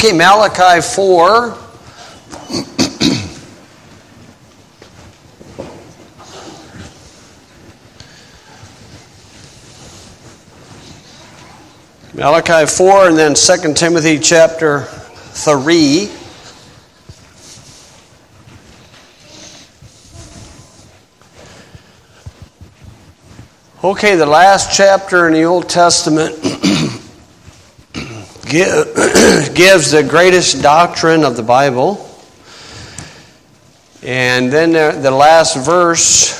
Okay, Malachi 4. Malachi 4 and then 2 Timothy chapter 3. Okay, the last chapter in the Old Testament gives the greatest doctrine of the Bible. And then the last verse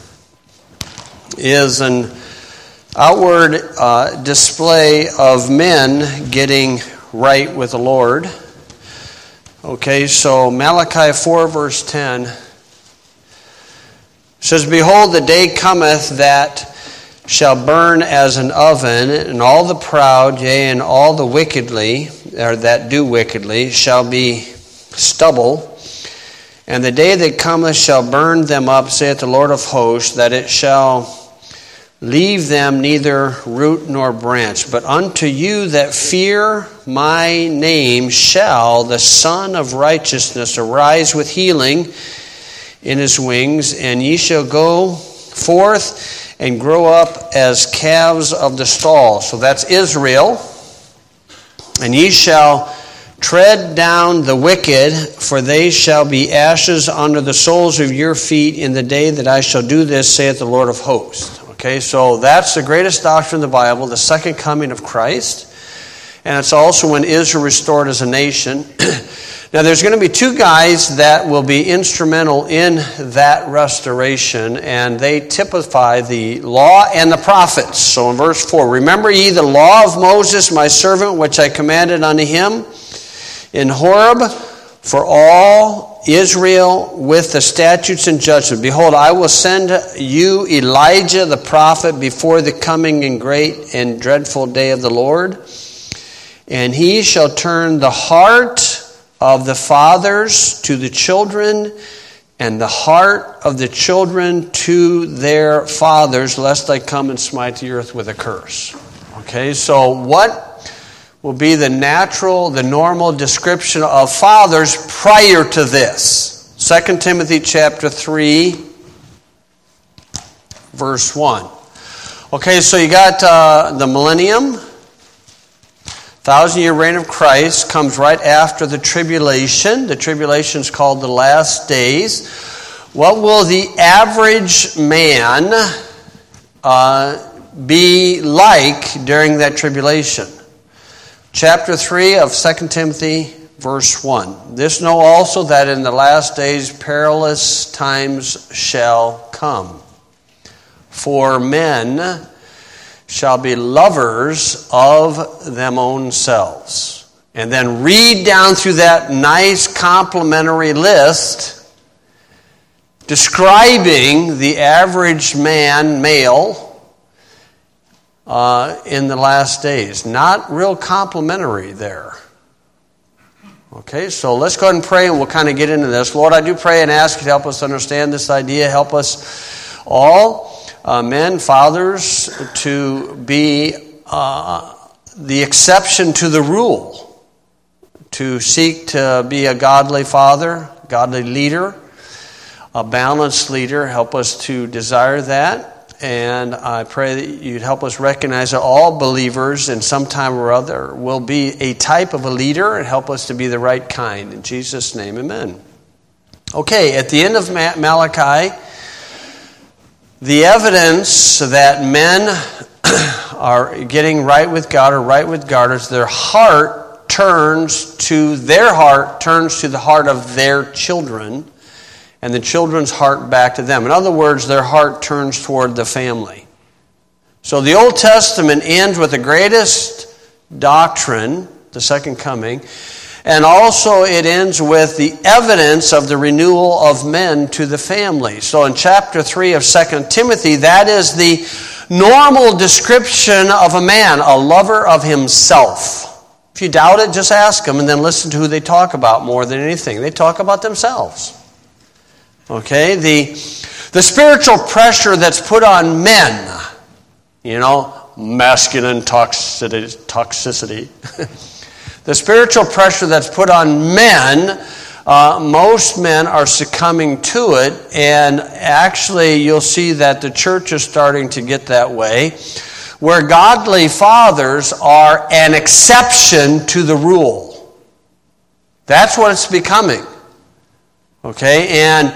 is an outward display of men getting right with the Lord. Okay, so Malachi 4 verse 10 says, "Behold, the day cometh that shall burn as an oven, and all the proud, yea, and all the wickedly, or that do wickedly, shall be stubble. And the day that cometh shall burn them up, saith the Lord of hosts, that it shall leave them neither root nor branch. But unto you that fear my name shall the Son of Righteousness arise with healing in his wings, and ye shall go forth and grow up as calves of the stall." So that's Israel. "And ye shall tread down the wicked, for they shall be ashes under the soles of your feet in the day that I shall do this, saith the Lord of hosts." Okay, so that's the greatest doctrine of the Bible, the second coming of Christ. And it's also when Israel restored as a nation. Now there's going to be two guys that will be instrumental in that restoration, and they typify the law and the prophets. So in verse 4, "Remember ye the law of Moses, my servant, which I commanded unto him in Horeb for all Israel with the statutes and judgment. Behold, I will send you Elijah the prophet before the coming and great and dreadful day of the Lord. And he shall turn the heart of the fathers to the children, and the heart of the children to their fathers, lest I come and smite the earth with a curse." Okay, so what will be the normal description of fathers prior to this? 2 Timothy chapter 3, verse 1. Okay, so you got the millennium. 1,000-year reign of Christ comes right after the tribulation. The tribulation is called the last days. What will the average man be like during that tribulation? Chapter 3 of 2 Timothy, verse 1. "This know also that in the last days perilous times shall come. For men shall be lovers of them own selves." And then read down through that nice complimentary list describing the average man, male, in the last days. Not real complimentary there. Okay, so let's go ahead and pray and we'll kind of get into this. Lord, I do pray and ask you to help us understand this idea. Help us all, men, fathers, to be the exception to the rule. To seek to be a godly father, godly leader, a balanced leader. Help us to desire that. And I pray that you'd help us recognize that all believers in some time or other will be a type of a leader, and help us to be the right kind. In Jesus' name, amen. Okay, at the end of Malachi, the evidence that men are getting right with God or right with God is their heart turns to the heart of their children, and the children's heart back to them. In other words, their heart turns toward the family. So the Old Testament ends with the greatest doctrine, the second coming, and also it ends with the evidence of the renewal of men to the family. So in chapter 3 of 2 Timothy, that is the normal description of a man, a lover of himself. If you doubt it, just ask them and then listen to who they talk about more than anything. They talk about themselves. Okay, the spiritual pressure that's put on men, masculine toxicity. The spiritual pressure that's put on men, most men are succumbing to it, and actually you'll see that the church is starting to get that way, where godly fathers are an exception to the rule. That's what it's becoming. Okay, and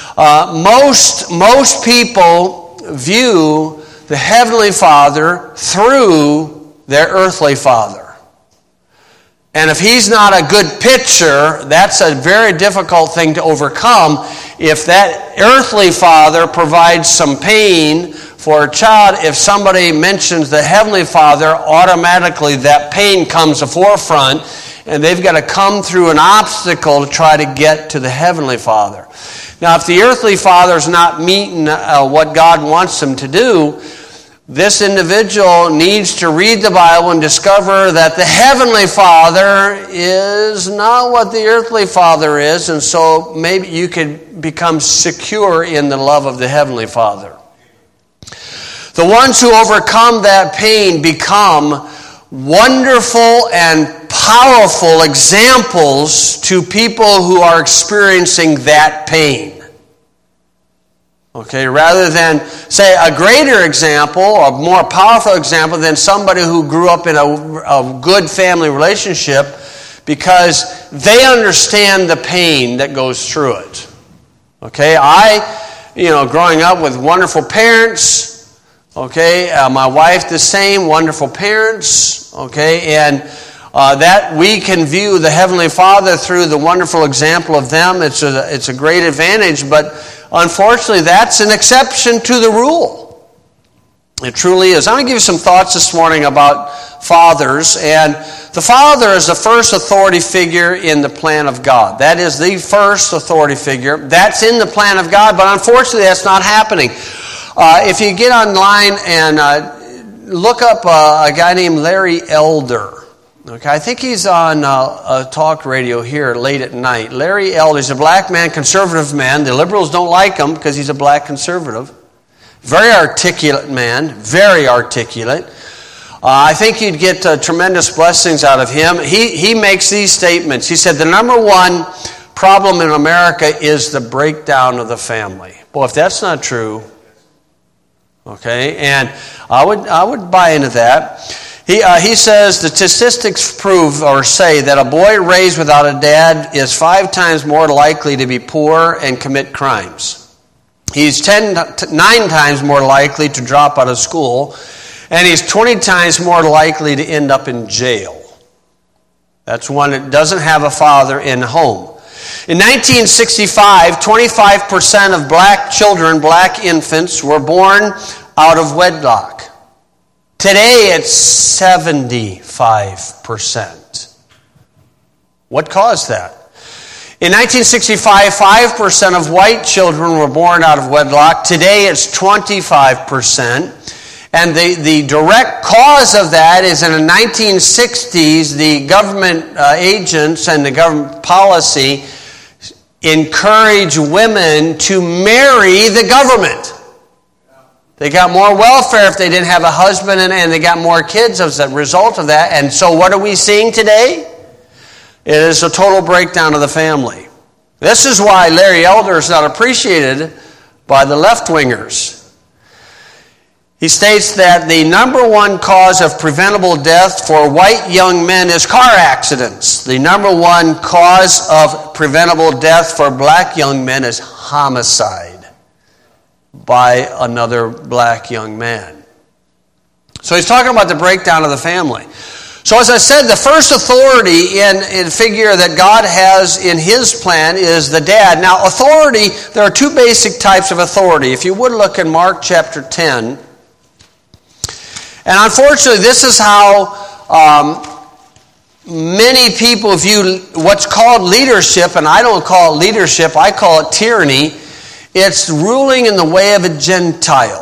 most people view the Heavenly Father through their earthly father. And if he's not a good picture, that's a very difficult thing to overcome. If that earthly father provides some pain for a child, if somebody mentions the Heavenly Father, automatically that pain comes to the forefront, and they've got to come through an obstacle to try to get to the Heavenly Father. Now, if the earthly father is not meeting what God wants them to do, this individual needs to read the Bible and discover that the Heavenly Father is not what the earthly father is, and so maybe you could become secure in the love of the Heavenly Father. The ones who overcome that pain become wonderful and powerful examples to people who are experiencing that pain. Okay, rather than, say, a greater example, or a more powerful example than somebody who grew up in a good family relationship, because they understand the pain that goes through it. Okay, growing up with wonderful parents, okay, my wife the same, wonderful parents, okay, and that we can view the Heavenly Father through the wonderful example of them. It's a great advantage, but unfortunately, that's an exception to the rule. It truly is. I'm going to give you some thoughts this morning about fathers. And the father is the first authority figure in the plan of God. That is the first authority figure. That's in the plan of God, but unfortunately, that's not happening. If you get online and look up a guy named Larry Elder. Okay, I think he's on a talk radio here late at night. Larry Elder is a black man, conservative man. The liberals don't like him because he's a black conservative. Very articulate man, very articulate. I think you'd get tremendous blessings out of him. He makes these statements. He said, the number one problem in America is the breakdown of the family. Boy, if that's not true, okay, and I would buy into that. He says the statistics prove or say that a boy raised without a dad is 5 times more likely to be poor and commit crimes. He's 9 times more likely to drop out of school, and he's 20 times more likely to end up in jail. That's one that doesn't have a father in the home. In 1965, 25% of black children, black infants, were born out of wedlock. Today, it's 75%. What caused that? In 1965, 5% of white children were born out of wedlock. Today, it's 25%. And the direct cause of that is in the 1960s, the government agents and the government policy encouraged women to marry the government. They got more welfare if they didn't have a husband, and they got more kids as a result of that. And so what are we seeing today? It is a total breakdown of the family. This is why Larry Elder is not appreciated by the left-wingers. He states that the number one cause of preventable death for white young men is car accidents. The number one cause of preventable death for black young men is homicide by another black young man. So he's talking about the breakdown of the family. So as I said, the first authority in figure that God has in His plan is the dad. Now authority, there are 2 basic types of authority. If you would look in Mark chapter 10. And unfortunately, this is how many people view what's called leadership, and I don't call it leadership, I call it tyranny. It's ruling in the way of a Gentile.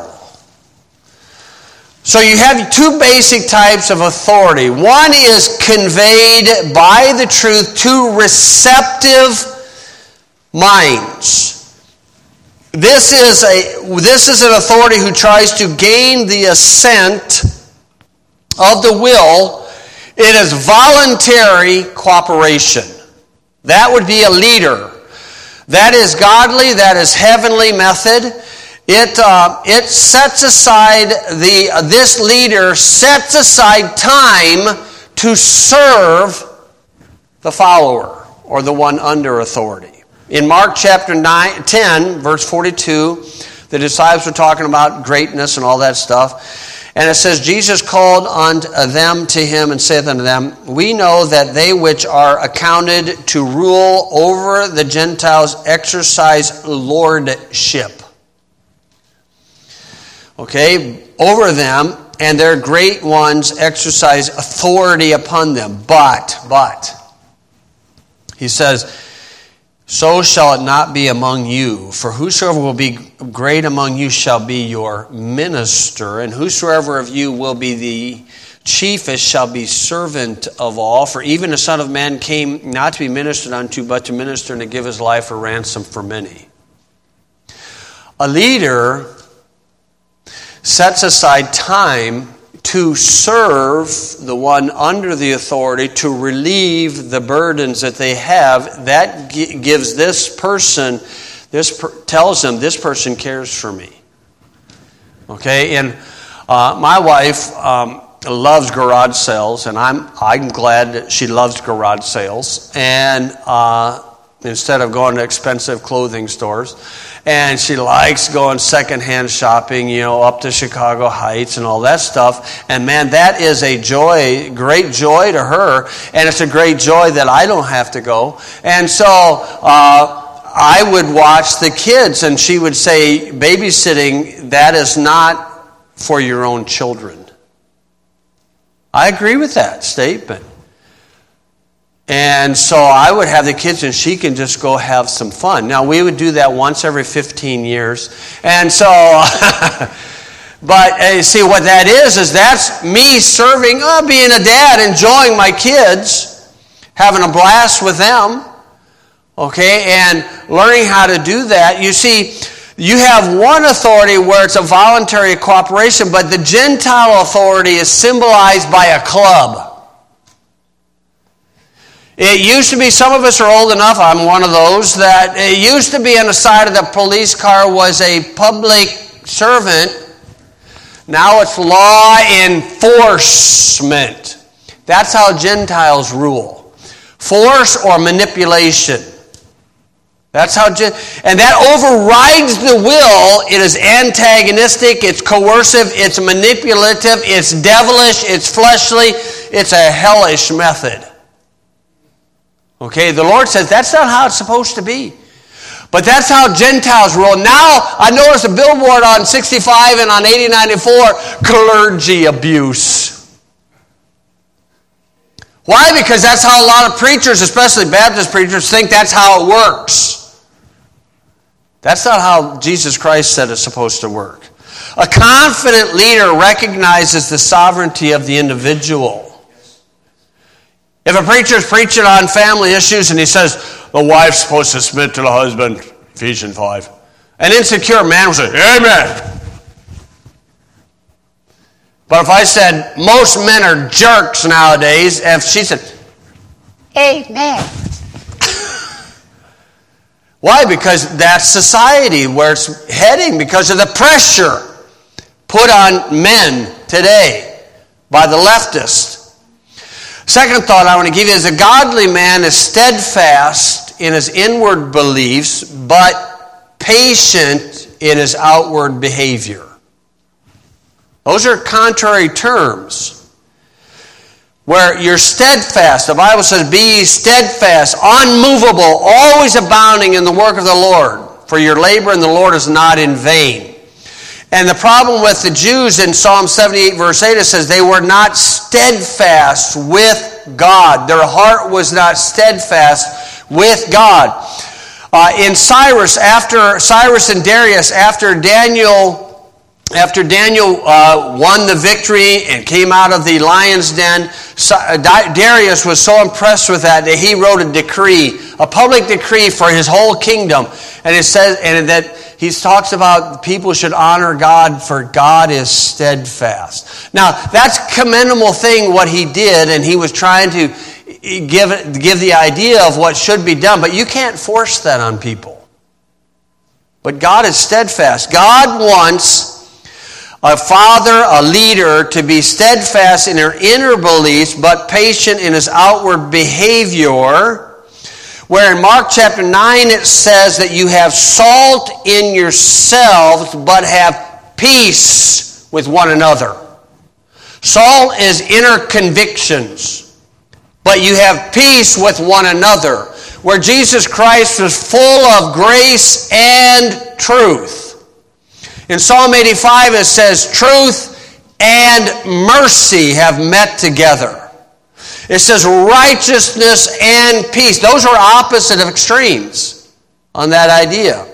So you have 2 basic types of authority. One is conveyed by the truth to receptive minds. This is an authority who tries to gain the assent of the will It is voluntary cooperation. That would be a leader. That is godly, that is heavenly method. It sets aside, this leader sets aside time to serve the follower or the one under authority. In Mark chapter 10, verse 42, the disciples were talking about greatness and all that stuff. And it says, Jesus called unto them to him and saith unto them, we know that they which are accounted to rule over the Gentiles exercise lordship. Okay, over them, and their great ones exercise authority upon them. But, he says, so shall it not be among you. For whosoever will be great among you shall be your minister, and whosoever of you will be the chiefest shall be servant of all. For even the Son of Man came not to be ministered unto, but to minister and to give his life a ransom for many. A leader sets aside time to serve the one under the authority, to relieve the burdens that they have. That gives this person, tells them this person cares for me. Okay, and my wife loves garage sales, and I'm glad that she loves garage sales. And instead of going to expensive clothing stores. And she likes going secondhand shopping, up to Chicago Heights and all that stuff. And man, that is a joy, great joy to her. And it's a great joy that I don't have to go. And so I would watch the kids, and she would say, babysitting, that is not for your own children. I agree with that statement. And so I would have the kids, and she can just go have some fun. Now, we would do that once every 15 years. And so, but see, what that is that's me serving, being a dad, enjoying my kids, having a blast with them, okay, and learning how to do that. You see, you have one authority where it's a voluntary cooperation, but the Gentile authority is symbolized by a club. It used to be, some of us are old enough, I'm one of those, that it used to be on the side of the police car was a public servant. Now it's law enforcement. That's how Gentiles rule. Force or manipulation. That's how, and that overrides the will. It is antagonistic, it's coercive, it's manipulative, it's devilish, it's fleshly, it's a hellish method. Okay, the Lord says that's not how it's supposed to be. But that's how Gentiles rule. Now, I noticed a billboard on 65 and on 8094, clergy abuse. Why? Because that's how a lot of preachers, especially Baptist preachers, think that's how it works. That's not how Jesus Christ said it's supposed to work. A confident leader recognizes the sovereignty of the individual. If a preacher is preaching on family issues and he says, the wife's supposed to submit to the husband, Ephesians 5, an insecure man will say, amen. But if I said, most men are jerks nowadays, if she said, amen. Why? Because that's society where it's heading, because of the pressure put on men today by the leftists. Second thought I want to give you is a godly man is steadfast in his inward beliefs, but patient in his outward behavior. Those are contrary terms. Where you're steadfast, the Bible says, be ye steadfast, unmovable, always abounding in the work of the Lord, for your labor in the Lord is not in vain. And the problem with the Jews in Psalm 78 verse 8, it says they were not steadfast with God. Their heart was not steadfast with God. In Cyrus and Darius, after Daniel after Daniel won the victory and came out of the lion's den, Darius was so impressed with that he wrote a decree, a public decree for his whole kingdom. And it says, and that he talks about people should honor God, for God is steadfast. Now, that's a commendable thing what he did, and he was trying to give the idea of what should be done, but you can't force that on people. But God is steadfast. God wants a father, a leader, to be steadfast in their inner beliefs, but patient in his outward behavior. Where in Mark chapter 9 it says that you have salt in yourselves, but have peace with one another. Salt is inner convictions, but you have peace with one another. Where Jesus Christ was full of grace and truth. In Psalm 85 it says, truth and mercy have met together. It says righteousness and peace. Those are opposite of extremes on that idea.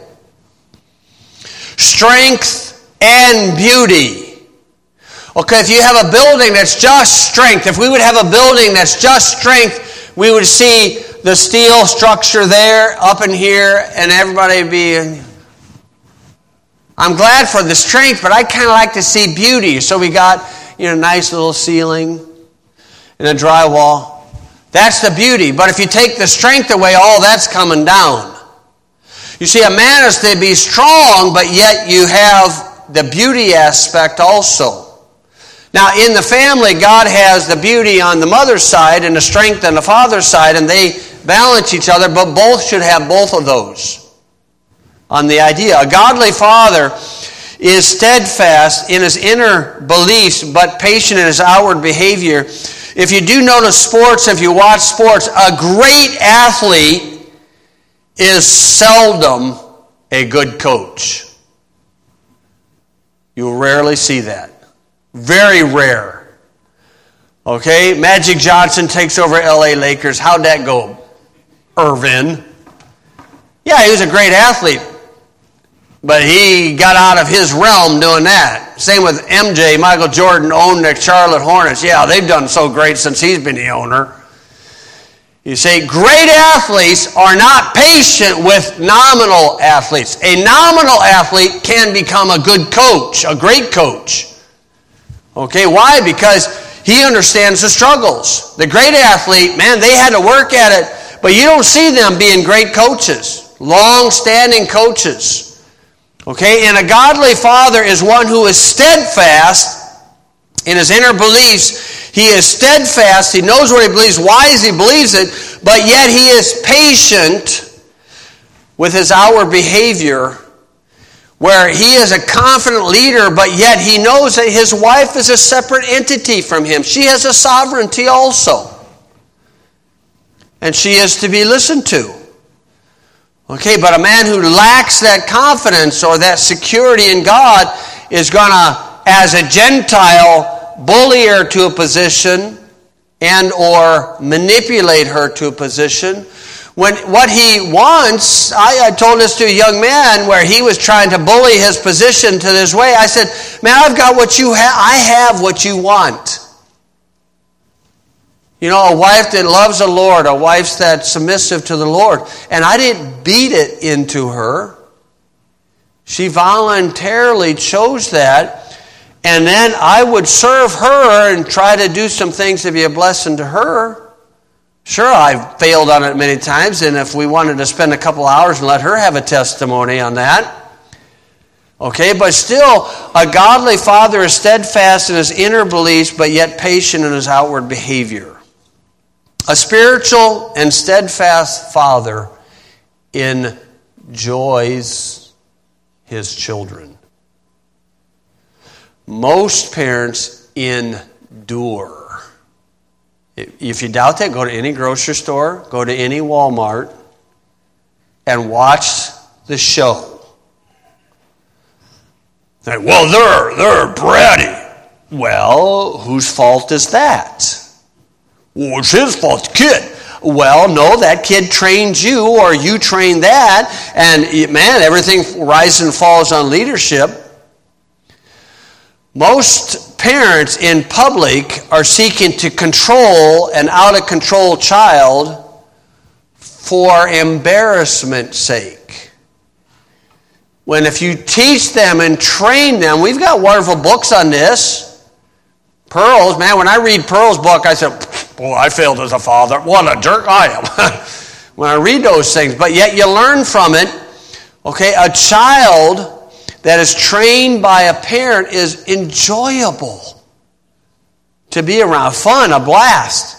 Strength and beauty. Okay, if you have a building that's just strength, if we would have a building that's just strength, we would see the steel structure there, up in here, and everybody would be... I'm glad for the strength, but I kind of like to see beauty. So we got, nice little ceiling and a drywall. That's the beauty. But if you take the strength away, all that's coming down. You see, a man is to be strong, but yet you have the beauty aspect also. Now, in the family, God has the beauty on the mother's side and the strength on the father's side, and they balance each other, but both should have both of those. On the idea. A godly father is steadfast in his inner beliefs, but patient in his outward behavior. If you do notice sports, if you watch sports, a great athlete is seldom a good coach. You'll rarely see that. Very rare. Okay, Magic Johnson takes over LA Lakers. How'd that go? Irvin. Yeah, he was a great athlete. But he got out of his realm doing that. Same with MJ. Michael Jordan owned the Charlotte Hornets. Yeah, they've done so great since he's been the owner. You see, great athletes are not patient with nominal athletes. A nominal athlete can become a good coach, a great coach. Okay, why? Because he understands the struggles. The great athlete, man, they had to work at it. But you don't see them being great coaches, long-standing coaches. Okay, and a godly father is one who is steadfast in his inner beliefs. He is steadfast. He knows what he believes, why he believes it, but yet he is patient with his outward behavior, where he is a confident leader, but yet he knows that his wife is a separate entity from him. She has a sovereignty also, and she is to be listened to. Okay, but a man who lacks that confidence or that security in God is going to, as a Gentile, bully her to a position and or manipulate her to a position. When what he wants, I told this to a young man where he was trying to bully his position to this way. I said, man, I've got what you have. I have what you want. A wife that loves the Lord, a wife that's submissive to the Lord. And I didn't beat it into her. She voluntarily chose that. And then I would serve her and try to do some things to be a blessing to her. Sure, I've failed on it many times. And if we wanted to spend a couple hours and let her have a testimony on that. Okay, but still, a godly father is steadfast in his inner beliefs, but yet patient in his outward behavior. A spiritual and steadfast father enjoys his children. Most parents endure. If you doubt that, go to any grocery store, go to any Walmart, and watch the show. Well, they're bratty. Well, whose fault is that? Well, it's his fault, the kid. Well, no, that kid trained you, or you trained that, and man, everything rises and falls on leadership. Most parents in public are seeking to control an out-of-control child for embarrassment's sake. When if you teach them and train them, we've got wonderful books on this. Pearls, man, when I read Pearl's book, I said, boy, I failed as a father. What a jerk I am. When I read those things. But yet you learn from it. Okay, a child that is trained by a parent is enjoyable to be around. Fun, a blast.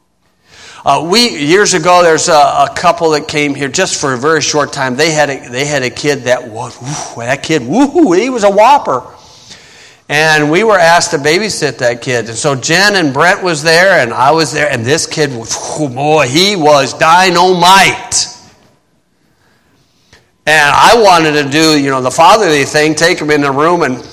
Years ago, there's a couple that came here just for a very short time. They had a kid that was, he was a whopper. And we were asked to babysit that kid. And so Jen and Brent was there, and I was there, and this kid was, he was dynamite. And I wanted to do, the fatherly thing, take him in the room and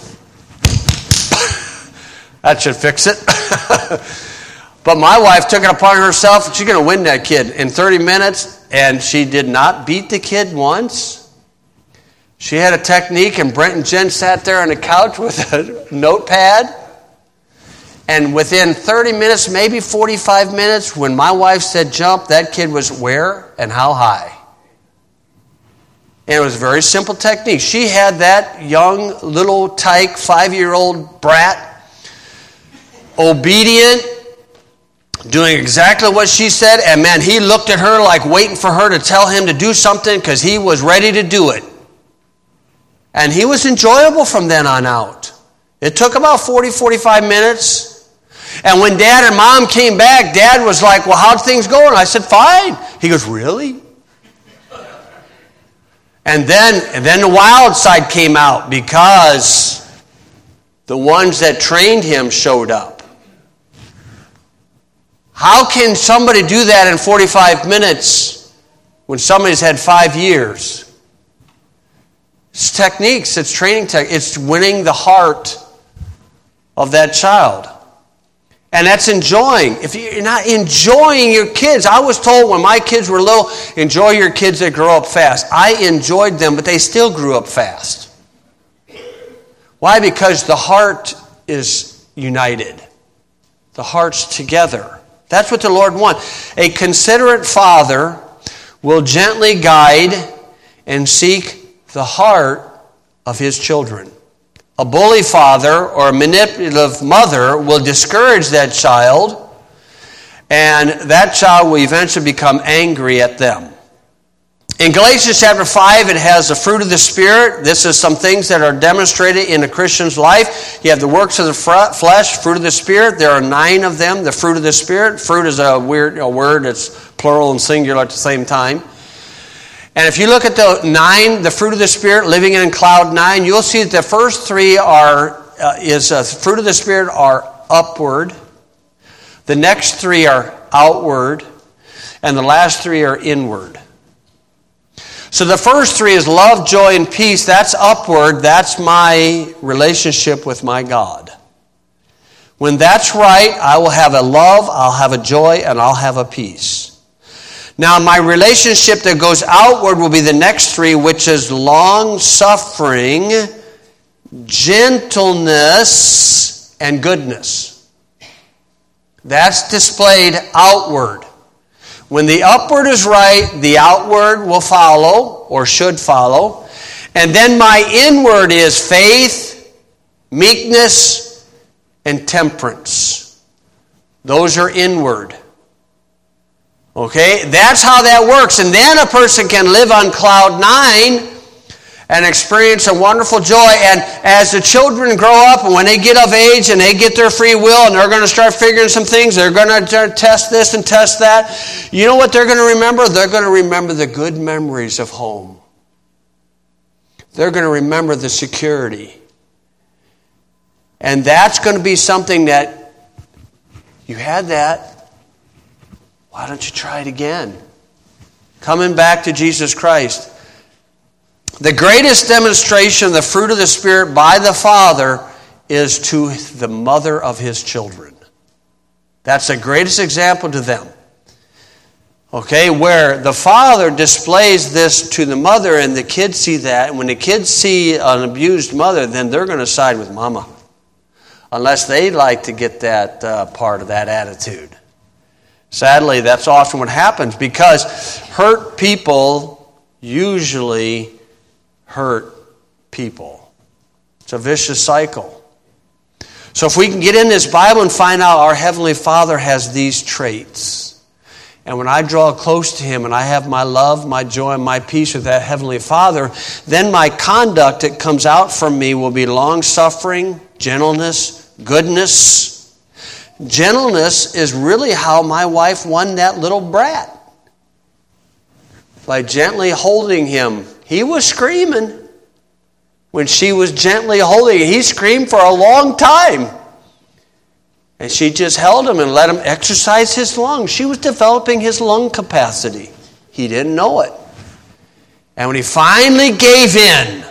that should fix it. But my wife took it upon herself, she's going to win that kid in 30 minutes, and she did not beat the kid once. She had a technique, and Brent and Jen sat there on the couch with a notepad. And within 30 minutes, maybe 45 minutes, when my wife said jump, that kid was where and how high. And it was a very simple technique. She had that young, little tyke, 5-year-old brat, obedient, doing exactly what she said. And man, he looked at her like waiting for her to tell him to do something because he was ready to do it. And he was enjoyable from then on out. It took about 40, 45 minutes. And when Dad and Mom came back, Dad was like, well, how'd things go? And I said, fine. He goes, really? And then the wild side came out because the ones that trained him showed up. How can somebody do that in 45 minutes when somebody's had 5 years? It's techniques, it's training techniques, it's winning the heart of that child. And that's enjoying. If you're not enjoying your kids, I was told when my kids were little, enjoy your kids that grow up fast. I enjoyed them, but they still grew up fast. Why? Because the heart is united. The heart's together. That's what the Lord wants. A considerate father will gently guide and seek the heart of his children. A bully father or a manipulative mother will discourage that child, and that child will eventually become angry at them. In Galatians chapter 5, it has the fruit of the Spirit. This is some things that are demonstrated in a Christian's life. You have the works of the flesh, fruit of the Spirit. There are 9 of them, the fruit of the Spirit. Fruit is a word that's plural and singular at the same time. And if you look at the 9, the fruit of the Spirit, living in cloud 9, you'll see that the first 3 fruit of the Spirit are upward. The next 3 are outward. And the last 3 are inward. So the first 3 is love, joy, and peace. That's upward. That's my relationship with my God. When that's right, I will have a love, I'll have a joy, and I'll have a peace. Now, my relationship that goes outward will be the next 3, which is long-suffering, gentleness, and goodness. That's displayed outward. When the upward is right, the outward will follow, or should follow. And then my inward is faith, meekness, and temperance. Those are inward. Okay, that's how that works. And then a person can live on cloud 9 and experience a wonderful joy. And as the children grow up and when they get of age and they get their free will and they're going to start figuring some things, they're going to test this and test that. You know what they're going to remember? They're going to remember the good memories of home. They're going to remember the security. And that's going to be something that you had that. Why don't you try it again? Coming back to Jesus Christ. The greatest demonstration of the fruit of the Spirit by the Father is to the mother of his children. That's the greatest example to them. Okay, where the father displays this to the mother and the kids see that. And when the kids see an abused mother, then they're going to side with mama. unless they like to get that part of that attitude. Sadly, that's often what happens, because hurt people usually hurt people. It's a vicious cycle. So if we can get in this Bible and find out our Heavenly Father has these traits, and when I draw close to Him and I have my love, my joy, and my peace with that Heavenly Father, then my conduct that comes out from me will be long-suffering, gentleness, goodness. Gentleness is really how my wife won that little brat. By gently holding him. He was screaming when she was gently holding him. He screamed for a long time. And she just held him and let him exercise his lungs. She was developing his lung capacity. He didn't know it. And when he finally gave in,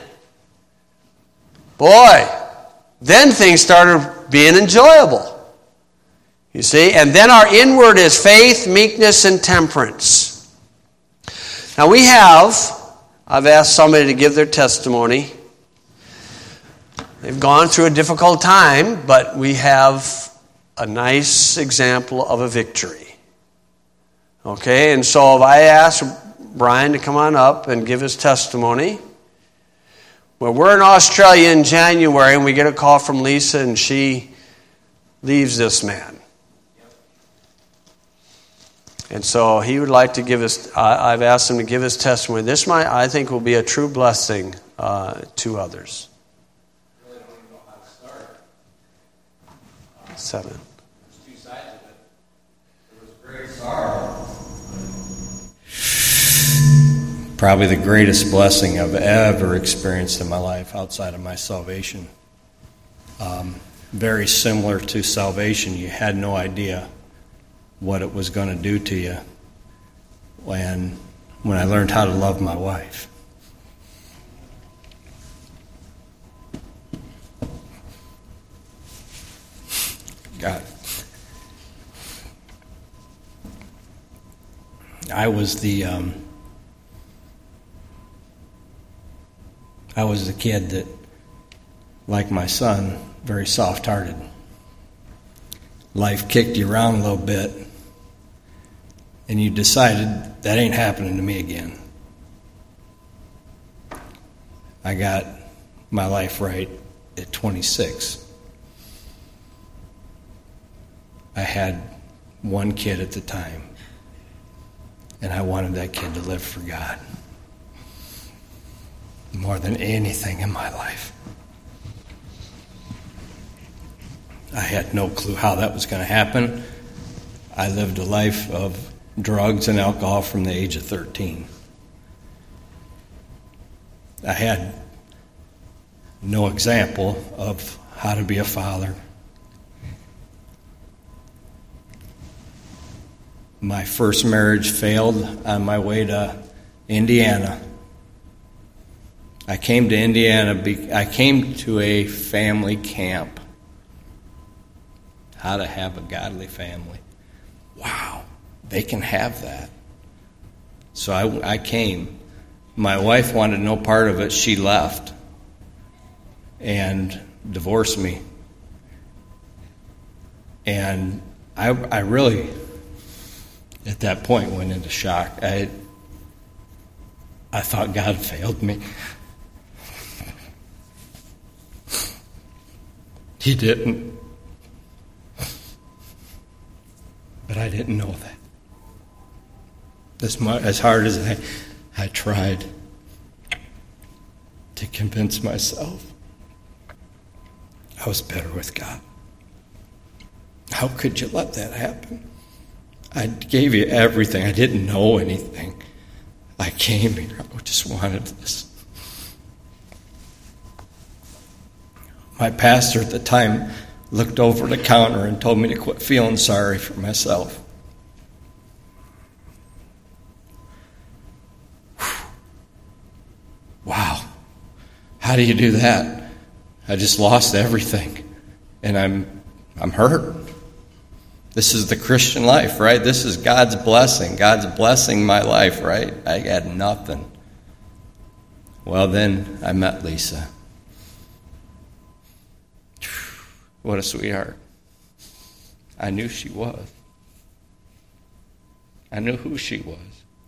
boy, then things started being enjoyable. You see? And then our inward is faith, meekness, and temperance. Now I've asked somebody to give their testimony. They've gone through a difficult time, but we have a nice example of a victory. Okay, and so if I ask Brian to come on up and give his testimony. Well, we're in Australia in January, and we get a call from Lisa, and she leaves this man. And so he would like to give us, I've asked him to give his testimony. This I think will be a true blessing to others. I really don't even know how to start. 7. There's two sides of it. There was great sorrow. Probably the greatest blessing I've ever experienced in my life outside of my salvation. Very similar to salvation. You had no idea what it was going to do to you when I learned how to love my wife. God. I was the kid that, like my son, very soft-hearted. Life kicked you around a little bit, and you decided, that ain't happening to me again. I got my life right at 26. I had one kid at the time, and I wanted that kid to live for God more than anything in my life. I had no clue how that was going to happen. I lived a life of drugs and alcohol from the age of 13. I had no example of how to be a father. My first marriage failed on my way to Indiana. I came to Indiana. I came to a family camp. How to have a godly family. Wow, they can have that. So I came. My wife wanted no part of it. She left and divorced me. And I really, at that point, went into shock. I thought God failed me. He didn't. But I didn't know that. As hard as I tried to convince myself, I was better with God. How could you let that happen? I gave you everything. I didn't know anything. I came here. I just wanted this. My pastor at the time looked over the counter and told me to quit feeling sorry for myself. Wow. How do you do that? I just lost everything. And I'm hurt. This is the Christian life, right? This is God's blessing. God's blessing my life, right? I had nothing. Well, then I met Lisa. What a sweetheart. I knew she was. I knew who she was.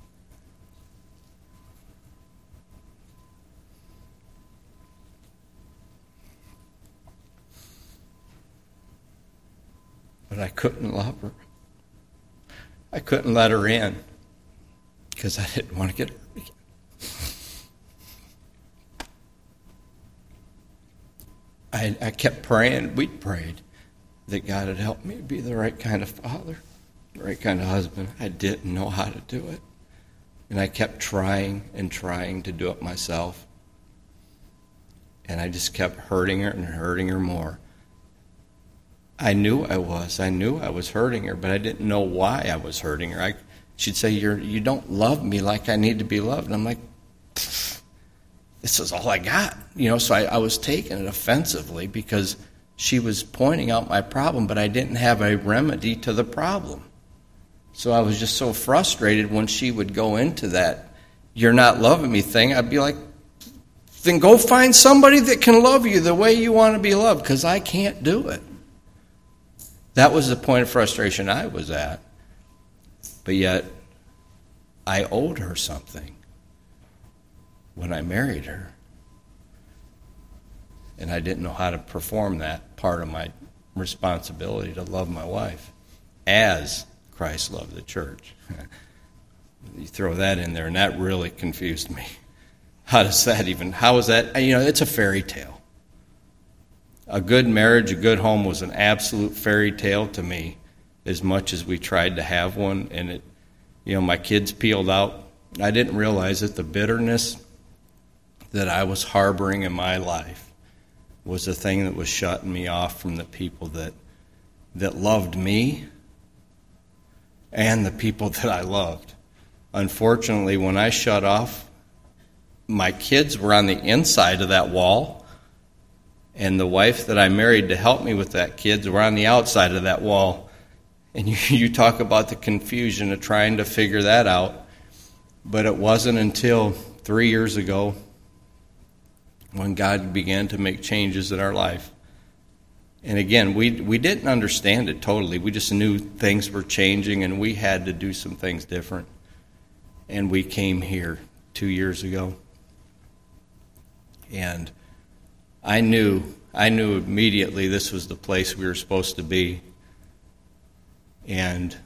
But I couldn't love her. I couldn't let her in because I didn't want to get hurt again. I kept praying. We prayed that God would help me be the right kind of father, the right kind of husband. I didn't know how to do it. And I kept trying and trying to do it myself. And I just kept hurting her and hurting her more. I knew I was hurting her, but I didn't know why I was hurting her. She'd say, you don't love me like I need to be loved. And I'm like, this is all I got. So I was taking it offensively because she was pointing out my problem, but I didn't have a remedy to the problem. So I was just so frustrated when she would go into that, you're not loving me thing. I'd be like, then go find somebody that can love you the way you want to be loved, because I can't do it. That was the point of frustration I was at. But yet, I owed her something when I married her. And I didn't know how to perform that part of my responsibility to love my wife as Christ loved the church. You throw that in there, and that really confused me. How is that? It's a fairy tale. A good marriage, a good home was an absolute fairy tale to me, as much as we tried to have one. And my kids peeled out. I didn't realize that the bitterness that I was harboring in my life was the thing that was shutting me off from the people that loved me and the people that I loved. Unfortunately, when I shut off, my kids were on the inside of that wall, and the wife that I married to help me with that kids were on the outside of that wall. And you talk about the confusion of trying to figure that out. But it wasn't until 3 years ago when God began to make changes in our life. And again, we didn't understand it totally. We just knew things were changing and we had to do some things different. And we came here 2 years ago. And I knew immediately this was the place we were supposed to be. And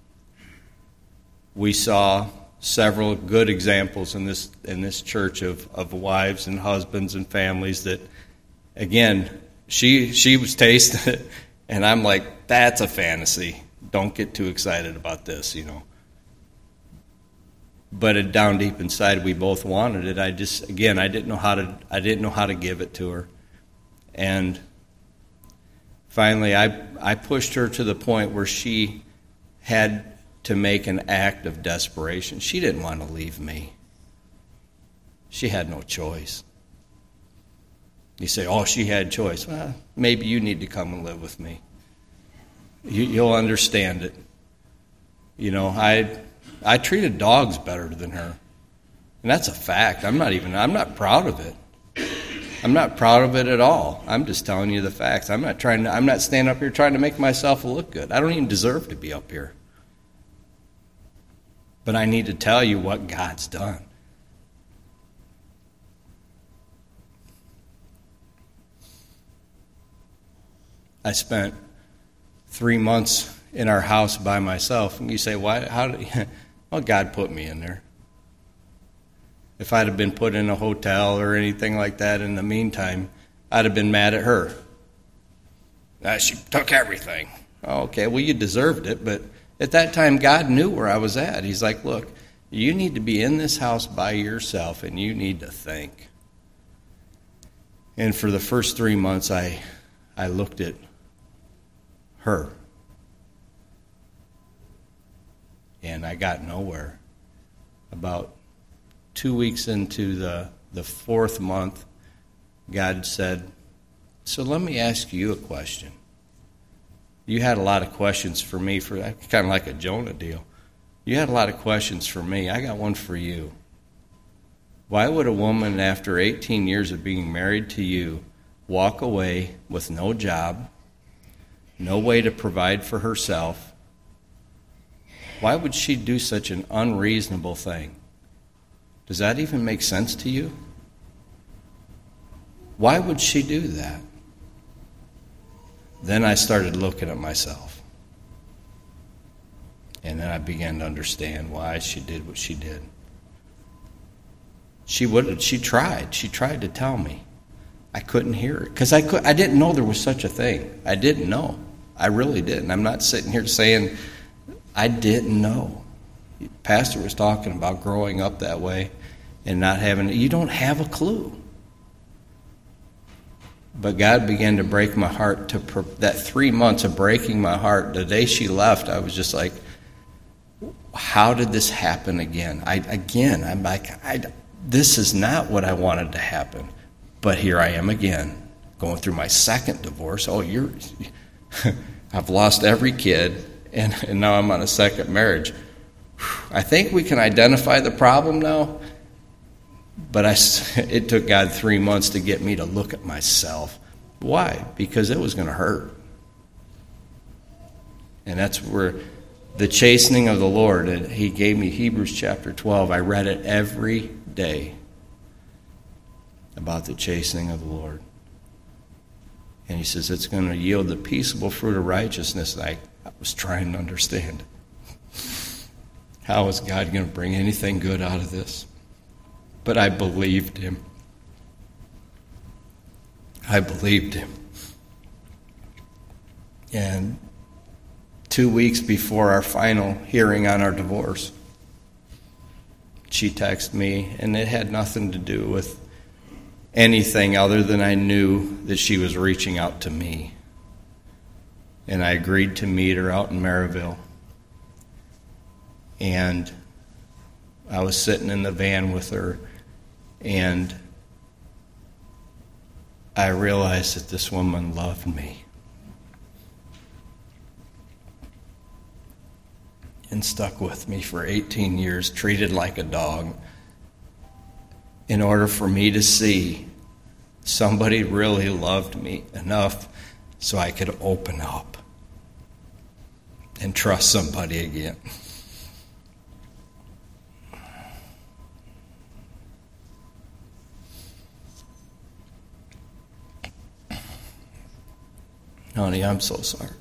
we saw several good examples in this church of wives and husbands and families that, again, she was tasting it, and I'm like, that's a fantasy. Don't get too excited about this, But down deep inside, we both wanted it. I didn't know how to give it to her. And finally, I pushed her to the point where she had to make an act of desperation. She didn't want to leave me. She had no choice. You say, oh, she had choice. Well, maybe you need to come and live with me. You'll understand it. I treated dogs better than her. And that's a fact. I'm not proud of it. I'm not proud of it at all. I'm just telling you the facts. I'm not standing up here trying to make myself look good. I don't even deserve to be up here. But I need to tell you what God's done. I spent 3 months in our house by myself. And you say, why? Well, God put me in there. If I'd have been put in a hotel or anything like that in the meantime, I'd have been mad at her. She took everything. Oh, okay, well, you deserved it, but at that time, God knew where I was at. He's like, look, you need to be in this house by yourself, and you need to think. And for the first 3 months, I looked at her. And I got nowhere. About 2 weeks into the fourth month, God said, so let me ask you a question. You had a lot of questions for me, for kind of like a Jonah deal. You had a lot of questions for me. I got one for you. Why would a woman, after 18 years of being married to you, walk away with no job, no way to provide for herself. Why would she do such an unreasonable thing? Does that even make sense to you? Why would she do that? Then I started looking at myself. And then I began to understand why she did what she did. She tried to tell me. I couldn't hear it because I didn't know there was such a thing. I didn't know. I really didn't. I'm not sitting here saying I didn't know. The pastor was talking about growing up that way and not having, you don't have a clue. But God began to break my heart. That 3 months of breaking my heart, the day she left, I was just like, how did this happen again? I'm like, this is not what I wanted to happen. But here I am again, going through my second divorce. I've lost every kid, and now I'm on a second marriage. I think we can identify the problem now, but it took God 3 months to get me to look at myself. Why? Because it was going to hurt. And that's where the chastening of the Lord, and he gave me Hebrews chapter 12. I read it every day about the chastening of the Lord. And he says it's going to yield the peaceable fruit of righteousness. And I was trying to understand. How is God going to bring anything good out of this? But I believed him. I believed him. And 2 weeks before our final hearing on our divorce, she texted me, and it had nothing to do with anything other than I knew that she was reaching out to me. And I agreed to meet her out in Maryville. And I was sitting in the van with her, and I realized that this woman loved me and stuck with me for 18 years, treated like a dog, in order for me to see somebody really loved me enough so I could open up and trust somebody again. Honey, I'm so sorry.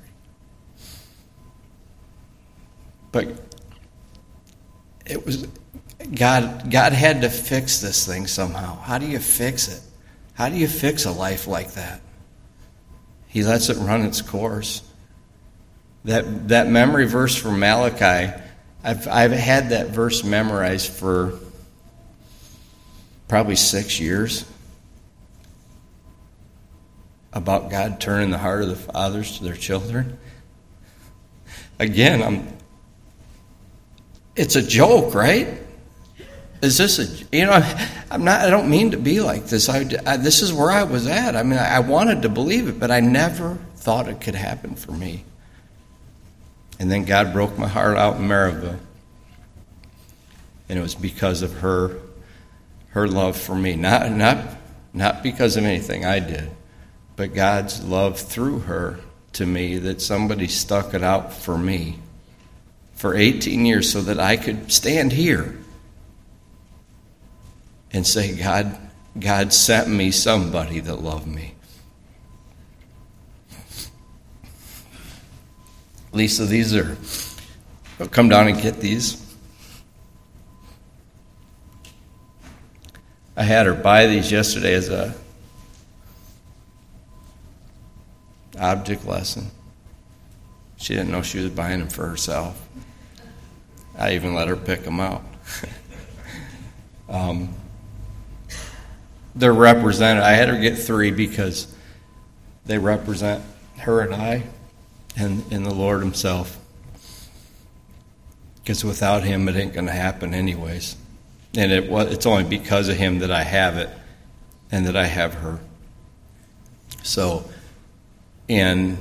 But it was God had to fix this thing somehow. How do you fix it? How do you fix a life like that? He lets it run its course. That memory verse from Malachi, I've had that verse memorized for probably 6 years. About God turning the heart of the fathers to their children. Again, it's a joke, right? Is this I don't mean to be like this. This is where I was at. I mean, I wanted to believe it, but I never thought it could happen for me. And then God broke my heart out in Maryville. And it was because of her love for me. Not because of anything I did, but God's love through her to me, that somebody stuck it out for me for 18 years so that I could stand here and say, God sent me somebody that loved me. Lisa, I'll come down and get these. I had her buy these yesterday as a object lesson. She didn't know she was buying them for herself. I even let her pick them out. They're represented. I had her get 3 because they represent her and I and the Lord himself. Because without him, it ain't going to happen anyways. And it's only because of him that I have it and that I have her. So, and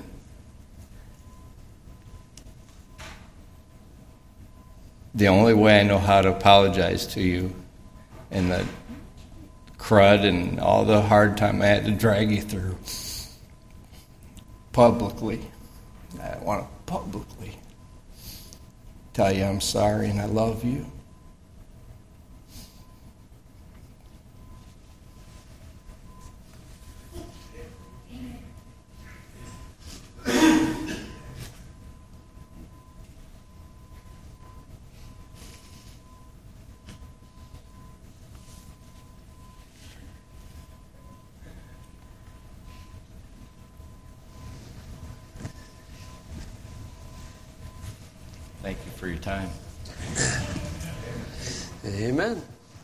the only way I know how to apologize to you and the crud and all the hard time I had to drag you through publicly I want to publicly tell you I'm sorry and I love you. Thank you for your time. Amen.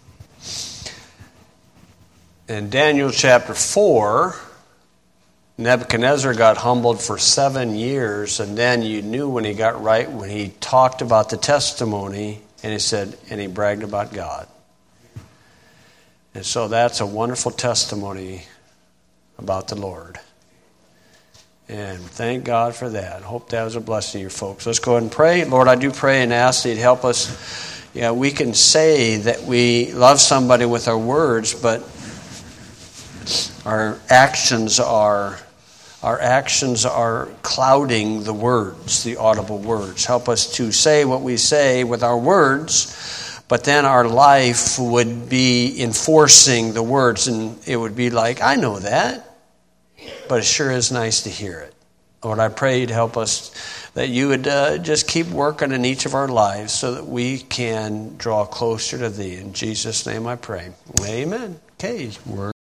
In Daniel chapter 4, Nebuchadnezzar got humbled for 7 years, and then you knew when he got right, when he talked about the testimony, and he said, and he bragged about God. And so that's a wonderful testimony about the Lord. And thank God for that. I hope that was a blessing to you folks. Let's go ahead and pray. Lord, I do pray and ask that you'd help us. Yeah, we can say that we love somebody with our words, but our actions are clouding the words, the audible words. Help us to say what we say with our words, but then our life would be enforcing the words, and it would be like, I know that. But it sure is nice to hear it. Lord, I pray you'd help us, that you would just keep working in each of our lives so that we can draw closer to thee. In Jesus' name I pray. Amen. Okay,